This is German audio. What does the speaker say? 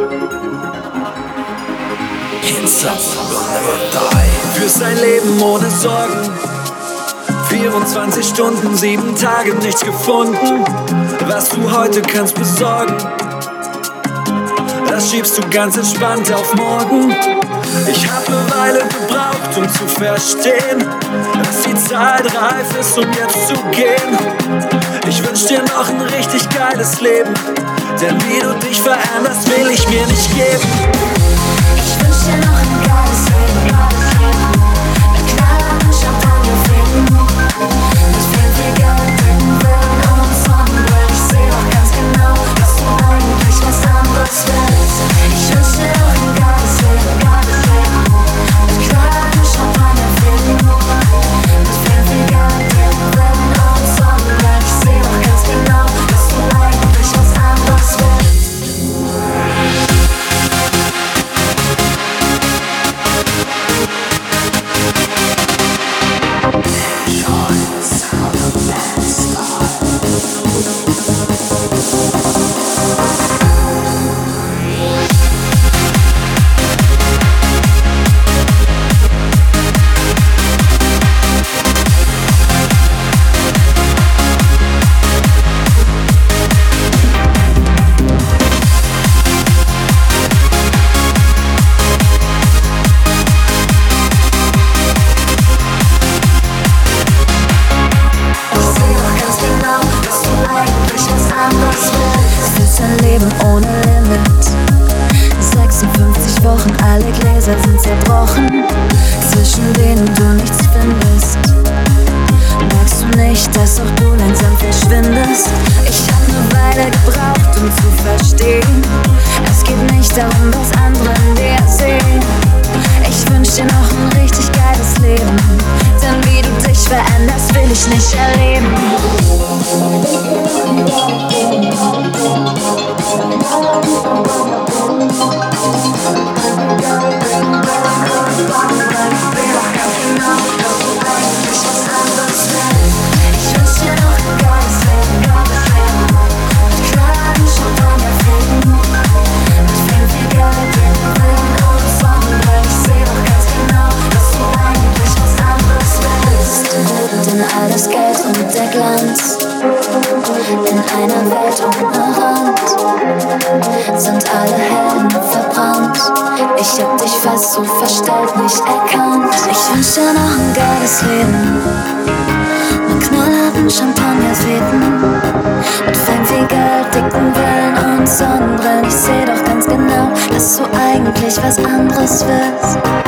Führst ein Leben ohne Sorgen, 24 Stunden, 7 Tage, nichts gefunden. Was du heute kannst besorgen, das schiebst du ganz entspannt auf morgen. Ich hab ne Weile gebraucht, um zu verstehen, dass die Zeit reif ist, um jetzt zu gehen. Ich wünsch dir noch ein richtig geiles Leben, denn wie du dich veränderst, will ich mir nicht geben. Ich wünsch dir noch ein geiles Leben, mit knallerten Champagnerfäden, mit viel Geld, dicken Villen und Sonnenbrillen. Ich seh doch ganz genau, dass du eigentlich was anderes willst. Ich wünsch dir noch ein geiles Leben, mit knallerten Champagnerfäden, mit viel Geld, dicken Villen und Sonnenbrillen. Ich seh doch ganz genau, dass du eigentlich was anderes willst. Ohne Limit, 56 Wochen, alle Gläser sind zerbrochen, zwischen denen du nichts findest. Merkst du nicht, dass auch du langsam verschwindest? Ich hab ne Weile gebraucht, um zu verstehen, es geht nicht darum, was andere in dir sehen. Ich wünsch dir noch ein richtig geiles Leben, denn wie du dich veränderst, will ich nicht erleben. Alles Geld und der Glanz in einer Welt ohne Rand sind alle Helden verbrannt. Ich hab dich fast so verstellt, nicht erkannt. Ich wünsch dir noch ein geiles Leben mit knallharten Champagnerfäden, mit Fame, viel Geld, dicken Villen und Sonnenbrillen. Ich seh doch ganz genau, dass du eigentlich was anderes willst.